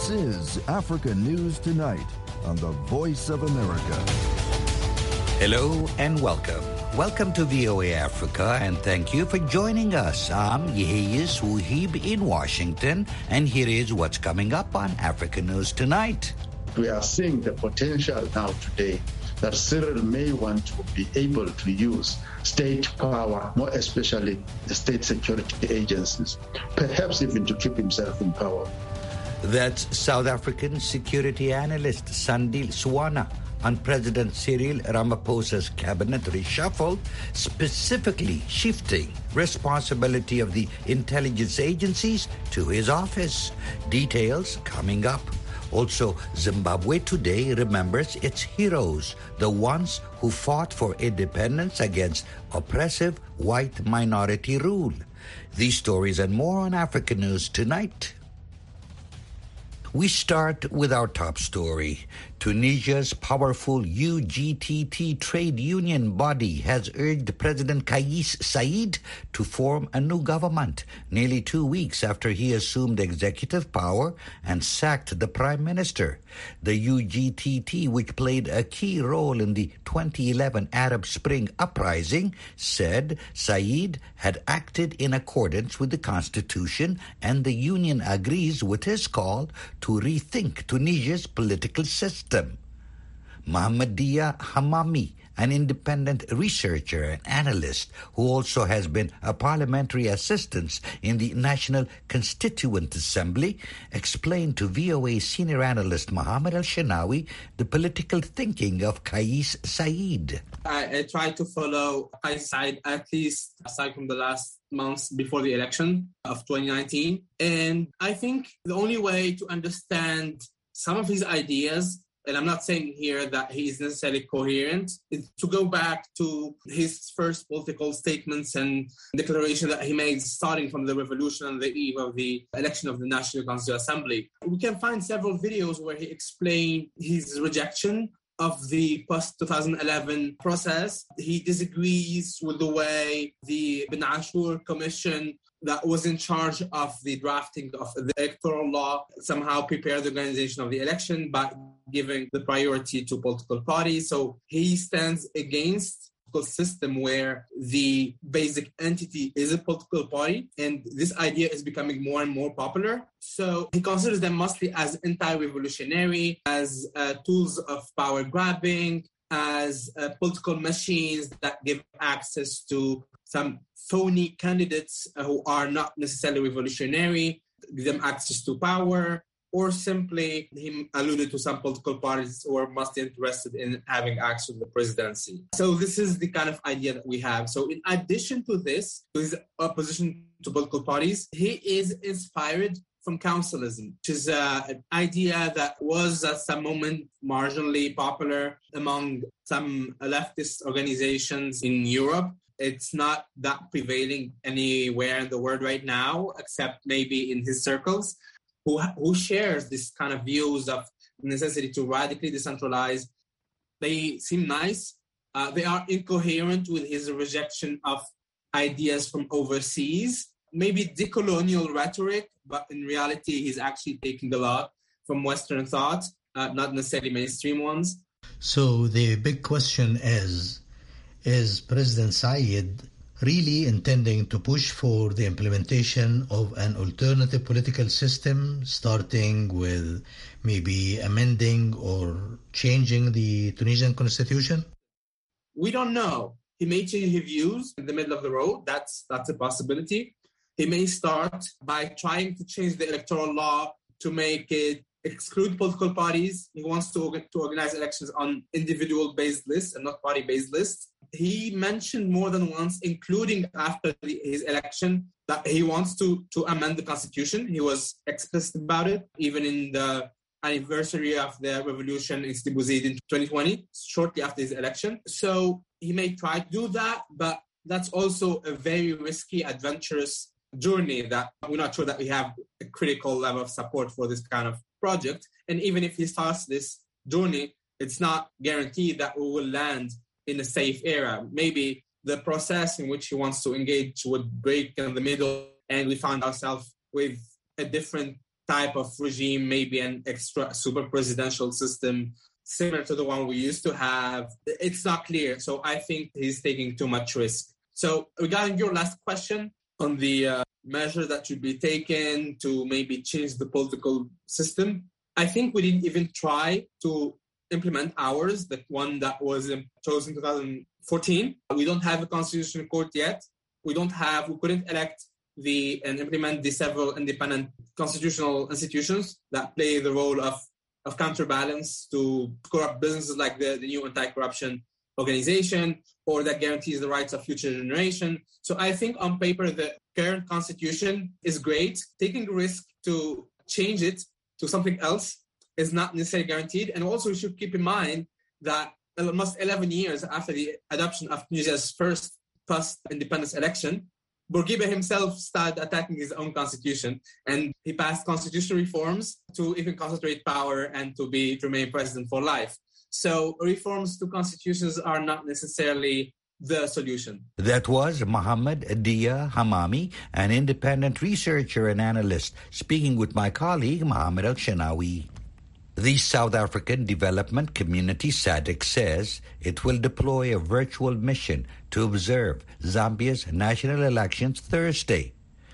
This is Africa News Tonight on the Voice of America. Hello and welcome. Welcome to VOA Africa, and thank you for joining us. I'm Yeheyes Wuhib in Washington, and here is what's coming up on Africa News Tonight. We are seeing the potential now today that Cyril may want to be able to use state power, more especially the state security agencies, perhaps even to keep himself in power. That's South African security analyst Sandile Swana on President Cyril Ramaphosa's cabinet reshuffle, specifically shifting responsibility of the intelligence agencies to his office. Details coming up. Also, Zimbabwe today remembers its heroes, the ones who fought for independence against oppressive white minority rule. These stories and more on Africa News Tonight. We start with our top story. Tunisia's powerful UGTT trade union body has urged President Kais Saied to form a new government nearly 2 weeks after he assumed executive power and sacked the prime minister. The UGTT, which played a key role in the 2011 Arab Spring uprising, said Saied had acted in accordance with the constitution, and the union agrees with his call to rethink Tunisia's political system. Mohammedia Hamami, an independent researcher and analyst who also has been a parliamentary assistant in the National Constituent Assembly, explained to VOA senior analyst Mohammed Al-Shanawi the political thinking of Kais Saied. I tried to follow Kais Saied at least aside from the last months before the election of 2019. And I think the only way to understand some of his ideas, and I'm not saying here that he is necessarily coherent, is to go back to his first political statements and declaration that he made starting from the revolution on the eve of the election of the National Constituent Assembly. We can find several videos where he explained his rejection of the post-2011 process. He disagrees with the way the Ben Ashur Commission that was in charge of the drafting of the electoral law somehow prepared the organization of the election by giving the priority to political parties. So he stands against a system where the basic entity is a political party, and this idea is becoming more and more popular. So he considers them mostly as anti-revolutionary, as tools of power grabbing, as political machines that give access to some phony candidates who are not necessarily revolutionary, give them access to power, or simply he alluded to some political parties who are mostly interested in having access to the presidency. So this is the kind of idea that we have. So in addition to this, his opposition to political parties, he is inspired from councilism, which is an idea that was at some moment marginally popular among some leftist organizations in Europe. It's not that prevailing anywhere in the world right now, except maybe in his circles, who shares this kind of views of necessity to radically decentralize. They seem nice. They are incoherent with his rejection of ideas from overseas, maybe decolonial rhetoric, but in reality, he's actually taking a lot from Western thought, not necessarily mainstream ones. So the big question is President Saied really intending to push for the implementation of an alternative political system, starting with maybe amending or changing the Tunisian constitution? We don't know. He may change his views in the middle of the road. That's a possibility. He may start by trying to change the electoral law to make it exclude political parties. He wants to organize elections on individual-based lists and not party-based lists. He mentioned more than once, including after his election, that he wants to amend the constitution. He was explicit about it, even in the anniversary of the revolution in Sidi Bouzid in 2020, shortly after his election. So he may try to do that, but that's also a very risky, adventurous journey that we're not sure that we have a critical level of support for this kind of project. And even if he starts this journey, it's not guaranteed that we will land in a safe era. Maybe the process in which he wants to engage would break in the middle, and we find ourselves with a different type of regime, maybe an extra super presidential system similar to the one we used to have. It's not clear. So I think he's taking too much risk. So regarding your last question on the measure that should be taken to maybe change the political system, I think we didn't even try to implement ours, the one that was chosen in 2014. We don't have a constitutional court yet. We couldn't elect and implement the several independent constitutional institutions that play the role of counterbalance to corrupt businesses like the new anti-corruption organization, or that guarantees the rights of future generation. So I think on paper, the current constitution is great. Taking the risk to change it to something else is not necessarily guaranteed. And also we should keep in mind that almost 11 years after the adoption of Tunisia's first post-independence election, Bourguiba himself started attacking his own constitution, and he passed constitutional reforms to even concentrate power and to remain president for life. So reforms to constitutions are not necessarily the solution. That was Mohamed Dia Hamami, an independent researcher and analyst, speaking with my colleague Mohamed El-Shenawi. The South African Development Community SADC says it will deploy a virtual mission to observe Zambia's national elections Thursday.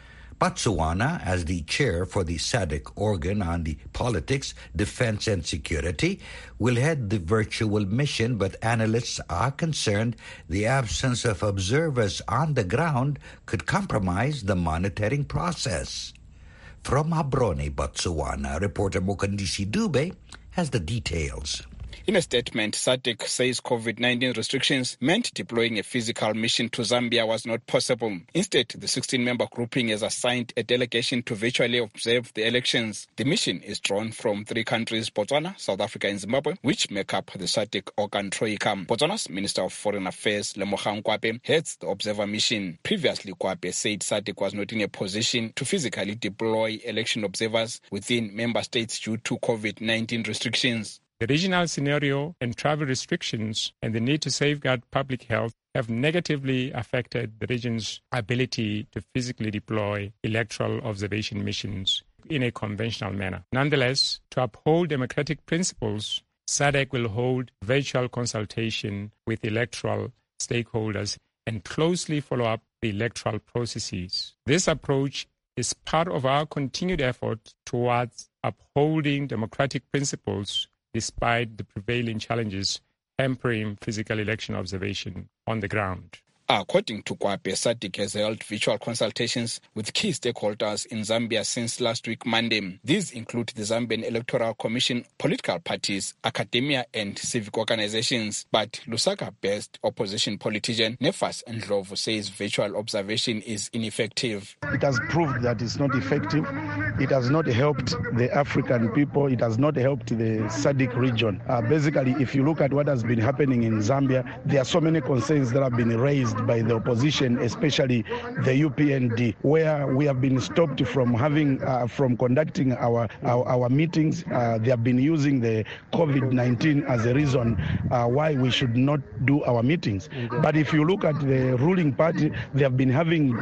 Botswana, as the chair for the SADC organ on the politics, defense and security, will head the virtual mission, but analysts are concerned the absence of observers on the ground could compromise the monitoring process. From Gaborone, Botswana, reporter Mokandisi Dube has the details. In a statement, SADC says COVID-19 restrictions meant deploying a physical mission to Zambia was not possible. Instead, the 16-member grouping has assigned a delegation to virtually observe the elections. The mission is drawn from 3 countries, Botswana, South Africa and Zimbabwe, which make up the SADC organ Troika. Botswana's Minister of Foreign Affairs, Lemogang Kwape, heads the observer mission. Previously, Kwape said SADC was not in a position to physically deploy election observers within member states due to COVID-19 restrictions. The regional scenario and travel restrictions and the need to safeguard public health have negatively affected the region's ability to physically deploy electoral observation missions in a conventional manner. Nonetheless, to uphold democratic principles, SADC will hold virtual consultation with electoral stakeholders and closely follow up the electoral processes. This approach is part of our continued effort towards upholding democratic principles despite the prevailing challenges hampering physical election observation on the ground. According to Kwape, SADC has held virtual consultations with key stakeholders in Zambia since last week, Monday. These include the Zambian Electoral Commission, political parties, academia and civic organizations. But Lusaka-based opposition politician Nefas Ndlovu says virtual observation is ineffective. It has proved that it's not effective. It has not helped the African people. It has not helped the SADC region. Basically, if you look at what has been happening in Zambia, there are so many concerns that have been raised by the opposition, especially the UPND, where we have been stopped from conducting our meetings. They have been using the COVID-19 as a reason why we should not do our meetings. But if you look at the ruling party, they have been having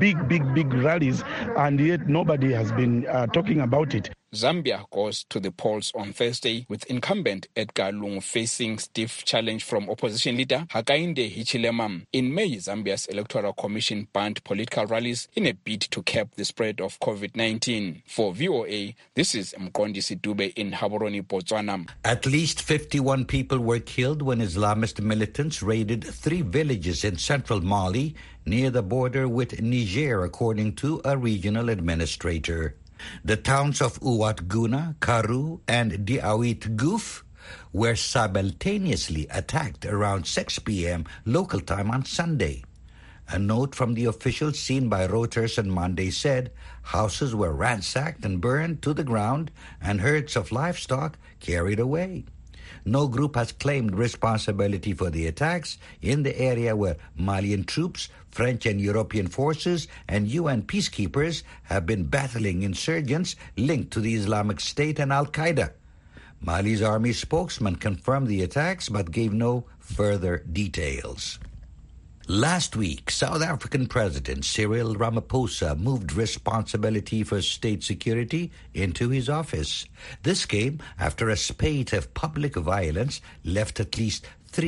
big rallies, and yet nobody has been talking about it. Zambia goes to the polls on Thursday with incumbent Edgar Lungu facing stiff challenge from opposition leader Hakainde Hichilema. In May, Zambia's Electoral Commission banned political rallies in a bid to cap the spread of COVID-19. For VOA, this is Mkondisi Dube in Gaborone, Botswana. At least 51 people were killed when Islamist militants raided 3 villages in central Mali near the border with Niger, according to a regional administrator. The towns of Ouad Guna, Karu, and Diawit Gouf were simultaneously attacked around 6 p.m. local time on Sunday. A note from the officials seen by Reuters on Monday said houses were ransacked and burned to the ground and herds of livestock carried away. No group has claimed responsibility for the attacks in the area where Malian troops, French and European forces, and UN peacekeepers have been battling insurgents linked to the Islamic State and Al-Qaeda. Mali's army spokesman confirmed the attacks but gave no further details. Last week, South African President Cyril Ramaphosa moved responsibility for state security into his office. This came after a spate of public violence left at least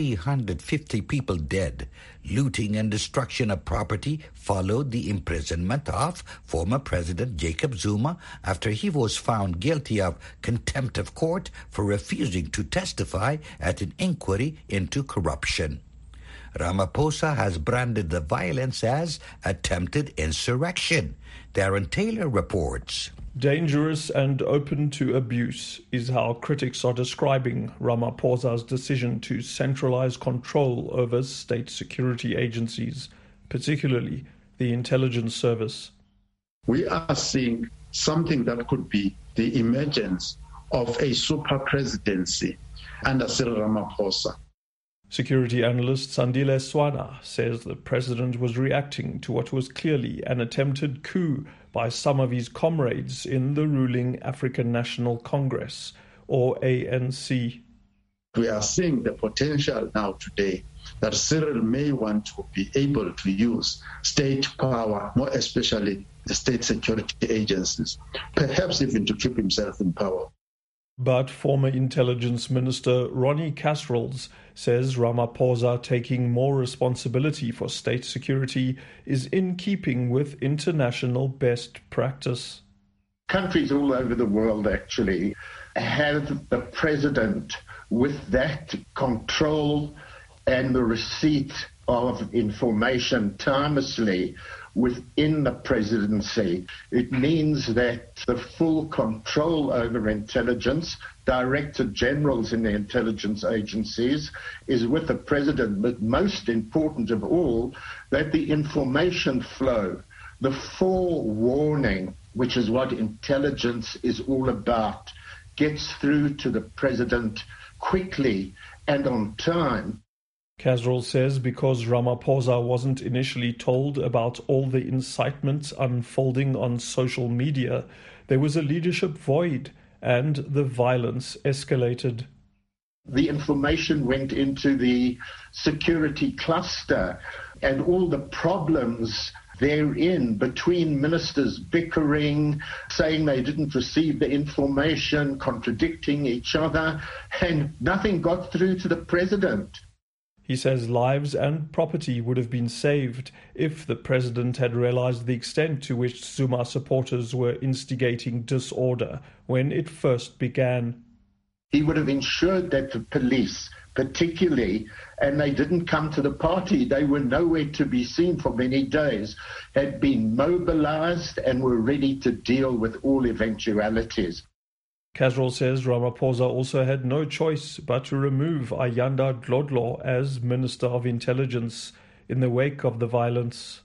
350 people dead. Looting and destruction of property followed the imprisonment of former President Jacob Zuma after he was found guilty of contempt of court for refusing to testify at an inquiry into corruption. Ramaphosa has branded the violence as attempted insurrection. Darren Taylor reports. Dangerous and open to abuse is how critics are describing Ramaphosa's decision to centralize control over state security agencies, particularly the intelligence service. We are seeing something that could be the emergence of a super presidency under Cyril Ramaphosa. Security analyst Sandile Swana says the president was reacting to what was clearly an attempted coup by some of his comrades in the ruling African National Congress, or ANC. We are seeing the potential now today that Cyril may want to be able to use state power, more especially the state security agencies, perhaps even to keep himself in power. But former Intelligence Minister Ronnie Kasrils says Ramaphosa taking more responsibility for state security is in keeping with international best practice. Countries all over the world actually have the president with that control and the receipt of information timelessly within the presidency. It means that the full control over intelligence, director generals in the intelligence agencies, is with the president. But most important of all, that the information flow, the forewarning, which is what intelligence is all about, gets through to the president quickly and on time. Kasril says because Ramaphosa wasn't initially told about all the incitements unfolding on social media, there was a leadership void and the violence escalated. The information went into the security cluster and all the problems therein between ministers bickering, saying they didn't receive the information, contradicting each other, and nothing got through to the president. He says lives and property would have been saved if the president had realized the extent to which Zuma supporters were instigating disorder when it first began. He would have ensured that the police, particularly, and they didn't come to the party, they were nowhere to be seen for many days, had been mobilized and were ready to deal with all eventualities. Kasril says Ramaphosa also had no choice but to remove Ayanda Dlodlo as Minister of Intelligence in the wake of the violence.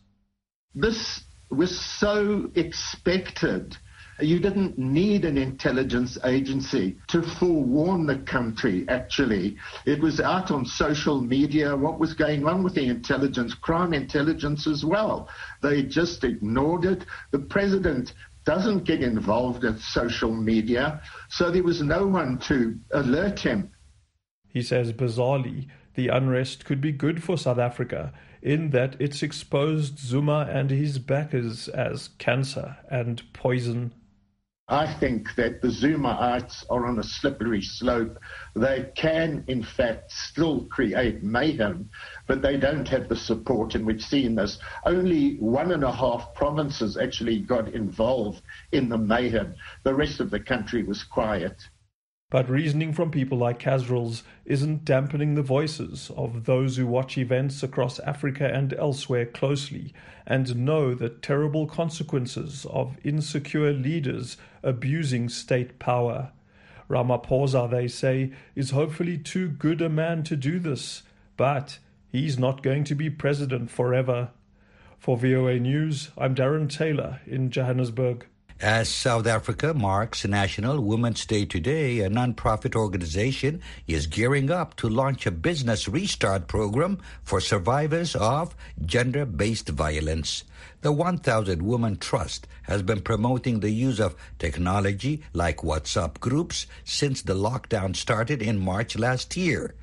This was so expected. You didn't need an intelligence agency to forewarn the country, actually. It was out on social media what was going on with the intelligence, crime intelligence as well. They just ignored it. The president doesn't get involved in social media, so there was no one to alert him. He says, bizarrely, the unrest could be good for South Africa in that it's exposed Zuma and his backers as cancer and poison. I think that the Zumaites are on a slippery slope. They can, in fact, still create mayhem, but they don't have the support, and we've seen this. Only 1.5 provinces actually got involved in the mayhem. The rest of the country was quiet. But reasoning from people like Kasrils isn't dampening the voices of those who watch events across Africa and elsewhere closely and know the terrible consequences of insecure leaders abusing state power. Ramaphosa, they say, is hopefully too good a man to do this, but he's not going to be president forever. For VOA News, I'm Darren Taylor in Johannesburg. As South Africa marks National Women's Day today, a non-profit organization is gearing up to launch a business restart program for survivors of gender-based violence. The 1000 Women Trust has been promoting the use of technology like WhatsApp groups since the lockdown started in March last year.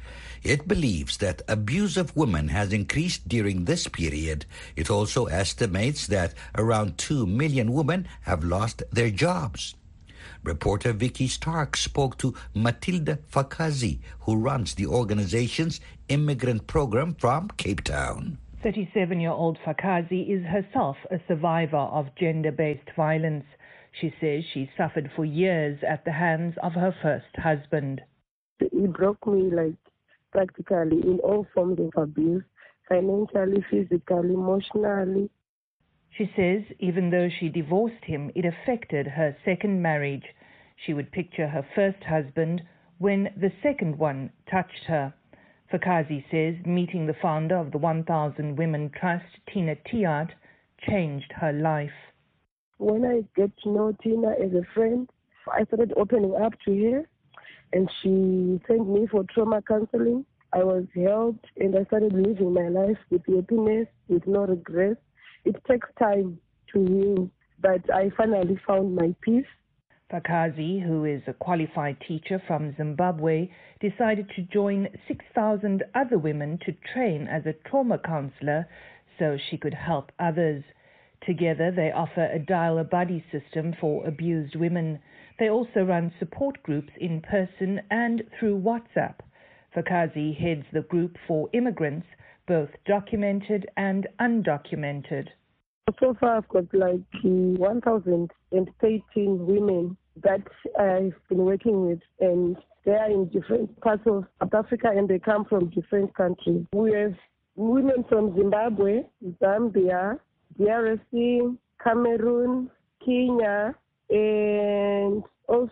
It believes that abuse of women has increased during this period. It also estimates that around 2 million women have lost their jobs. Reporter Vicky Stark spoke to Matilda Fakazi, who runs the organization's immigrant program from Cape Town. 37-year-old Fakazi is herself a survivor of gender-based violence. She says she suffered for years at the hands of her first husband. He broke me practically in all forms of abuse, financially, physically, emotionally. She says even though she divorced him, it affected her second marriage. She would picture her first husband when the second one touched her. Fakazi says meeting the founder of the 1,000 Women Trust, Tina Tiat, changed her life. When I get to know Tina as a friend, I started opening up to her, and she sent me for trauma counseling. I was helped, and I started living my life with happiness, with no regrets. It takes time to heal, but I finally found my peace. Fakazi, who is a qualified teacher from Zimbabwe, decided to join 6,000 other women to train as a trauma counselor so she could help others. Together, they offer a dial-a-buddy system for abused women. They also run support groups in person and through WhatsApp. Fakazi heads the group for immigrants, both documented and undocumented. So far, I've got 1,013 women that I've been working with, and they are in different parts of South Africa, and they come from different countries. We have women from Zimbabwe, Zambia, DRC, Cameroon, Kenya, and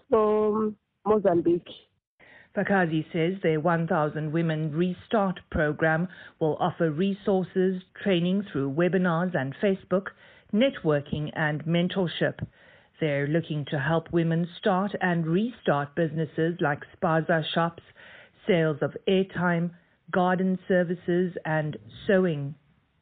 also Mozambique. Fakazi says their 1,000 Women Restart program will offer resources, training through webinars and Facebook, networking and mentorship. They're looking to help women start and restart businesses like spaza shops, sales of airtime, garden services and sewing.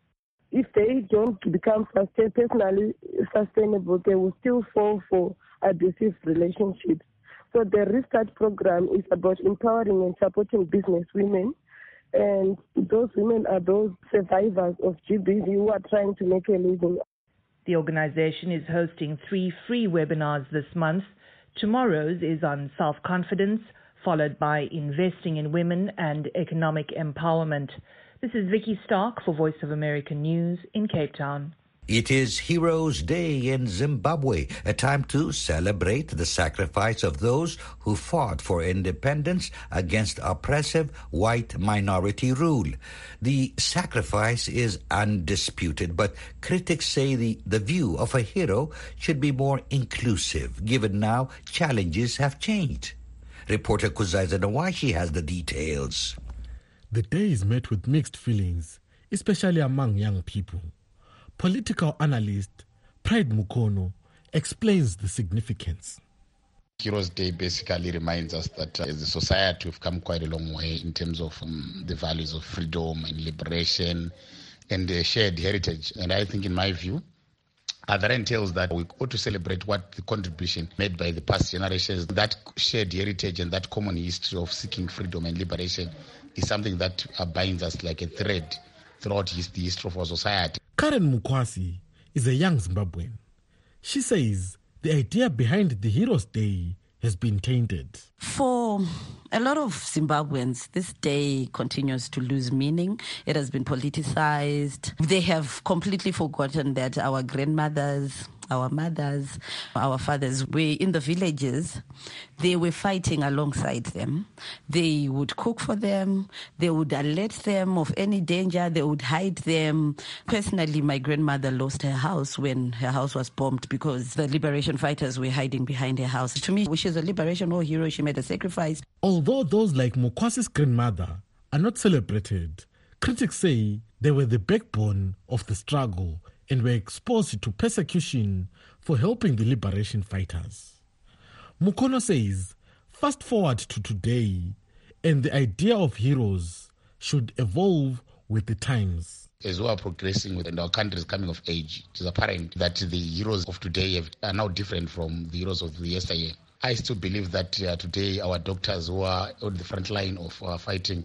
If they don't become personally sustainable, they will still fall for abusive relationships. So the Restart program is about empowering and supporting business women. And those women are those survivors of GBV who are trying to make a living. The organization is hosting 3 free webinars this month. Tomorrow's is on self-confidence, followed by investing in women and economic empowerment. This is Vicky Stark for Voice of America News in Cape Town. It is Heroes Day in Zimbabwe, a time to celebrate the sacrifice of those who fought for independence against oppressive white minority rule. The sacrifice is undisputed, but critics say the view of a hero should be more inclusive, given now challenges have changed. Reporter Kuzaiza Nawashi has the details. The day is met with mixed feelings, especially among young people. Political analyst Pride Mukono explains the significance. Heroes Day basically reminds us that as a society we've come quite a long way in terms of the values of freedom and liberation and shared heritage. And I think in my view, that entails that we ought to celebrate what the contribution made by the past generations. That shared heritage and that common history of seeking freedom and liberation is something that binds us like a thread throughout the history of our society. Karen Mukwasi is a young Zimbabwean. She says the idea behind the Heroes Day has been tainted. For a lot of Zimbabweans, this day continues to lose meaning. It has been politicized. They have completely forgotten that our grandmothers, our mothers, our fathers were in the villages. They were fighting alongside them. They would cook for them. They would alert them of any danger. They would hide them. Personally, my grandmother lost her house when her house was bombed because the liberation fighters were hiding behind her house. To me, she's a liberation war hero. She made a sacrifice. Although those like Mukwasi's grandmother are not celebrated, critics say they were the backbone of the struggle and were exposed to persecution for helping the liberation fighters. Mukono says, fast forward to today, and the idea of heroes should evolve with the times. As we are progressing and our country is coming of age, it is apparent that the heroes of today are now different from the heroes of the yesteryear. I still believe that today our doctors who are on the front line of fighting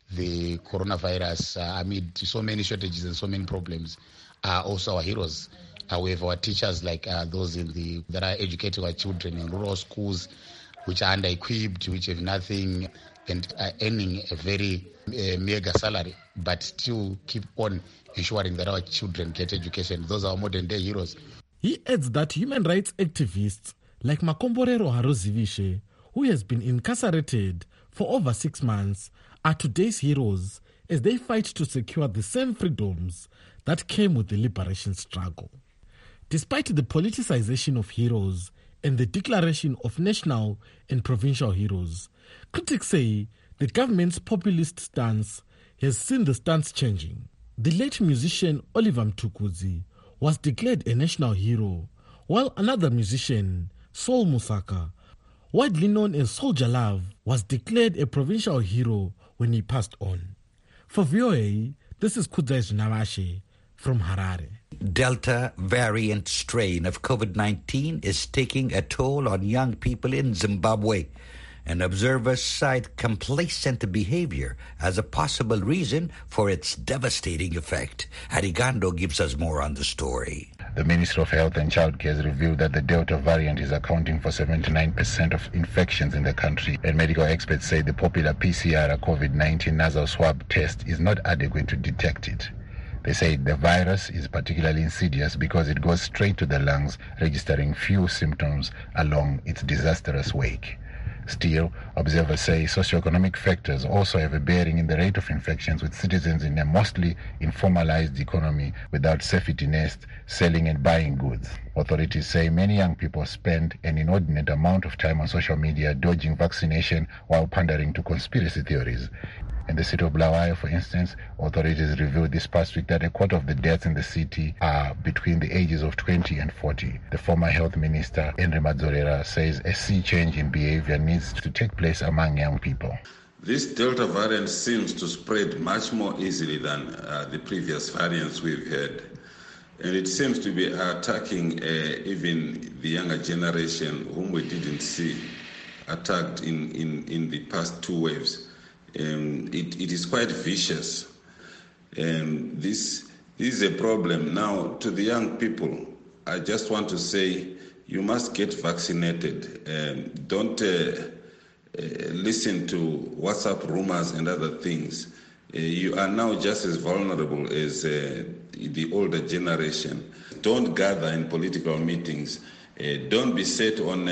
the coronavirus, amid so many shortages and so many problems, are also our heroes. We have our teachers like those that are educating our children in rural schools, which are under-equipped, which have nothing, and are earning a very meager salary, but still keep on ensuring that our children get education. Those are our modern-day heroes. He adds that human rights activists like Makomborero Harozivishe, who has been incarcerated for over 6 months, are today's heroes as they fight to secure the same freedoms that came with the liberation struggle. Despite the politicization of heroes and the declaration of national and provincial heroes, critics say the government's populist stance has seen the stance changing. The late musician Oliver Mtukudzi was declared a national hero, while another musician, Saul Musaka, widely known as Soldier Love, was declared a provincial hero when he passed on. For VOA, this is Kudzai Navashe from Harare. Delta variant strain of COVID-19 is taking a toll on young people in Zimbabwe, and observers cite complacent behavior as a possible reason for its devastating effect. Harigando gives us more on the story. The Ministry of Health and Childcare has revealed that the Delta variant is accounting for 79% of infections in the country, and medical experts say the popular PCR COVID-19 nasal swab test is not adequate to detect it. They say the virus is particularly insidious because it goes straight to the lungs, registering few symptoms along its disastrous wake. Still, observers say socioeconomic factors also have a bearing in the rate of infections, with citizens in a mostly informalized economy without safety nets, selling and buying goods. Authorities say many young people spend an inordinate amount of time on social media dodging vaccination while pandering to conspiracy theories. In the city of Bulawayo, for instance, authorities revealed this past week that a quarter of the deaths in the city are between the ages of 20 and 40. The former health minister, Henry Madzorera, says a sea change in behavior needs to take place among young people. This Delta variant seems to spread much more easily than the previous variants we've had. And it seems to be attacking even the younger generation, whom we didn't see attacked in the past 2 waves. It is quite vicious. This is a problem. Now, to the young people, I just want to say you must get vaccinated. Don't listen to WhatsApp rumors and other things. You are now just as vulnerable as the older generation. Don't gather in political meetings. Don't be sent on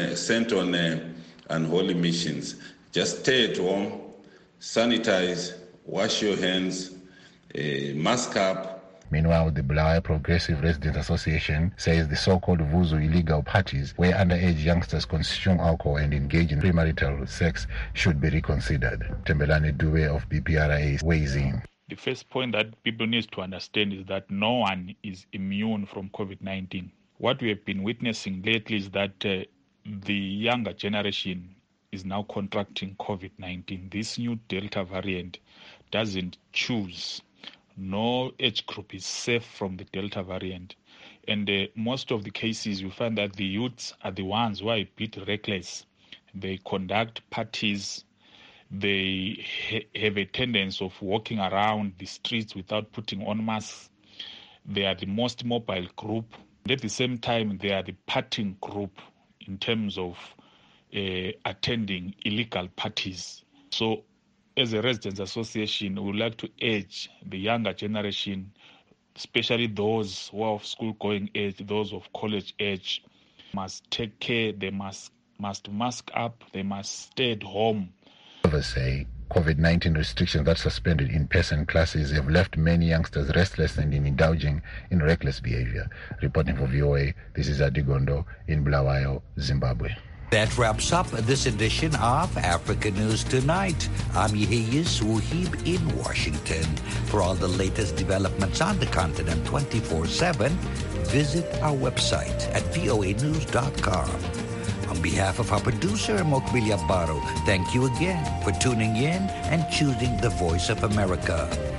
unholy missions. Just stay at home. Sanitize, wash your hands, mask up. Meanwhile, the Bulawayo Progressive Residents Association says the so-called Vuzu illegal parties, where underage youngsters consume alcohol and engage in premarital sex, should be reconsidered. Tembelane Dube of BPRA weighs in. The first point that people need to understand is that no one is immune from COVID-19. What we have been witnessing lately is that the younger generation is now contracting COVID-19. This new Delta variant doesn't choose. No age group is safe from the Delta variant. And most of the cases, you find that the youths are the ones who are a bit reckless. They conduct parties. They have a tendency of walking around the streets without putting on masks. They are the most mobile group. At the same time, they are the partying group in terms of attending illegal parties. So as a residents association, we would like to urge the younger generation, especially those who are of school-going age, those of college age, must take care. They must mask up. They must stay at home. Others say COVID-19 restrictions that suspended in-person classes have left many youngsters restless and indulging in reckless behavior. Reporting for VOA, this is Adigondo in Bulawayo, Zimbabwe. That wraps up this edition of Africa News Tonight. I'm Yeheyes Wuhib in Washington. For all the latest developments on the continent 24/7, visit our website at voanews.com. On behalf of our producer, Mokbilia Baro, thank you again for tuning in and choosing the Voice of America.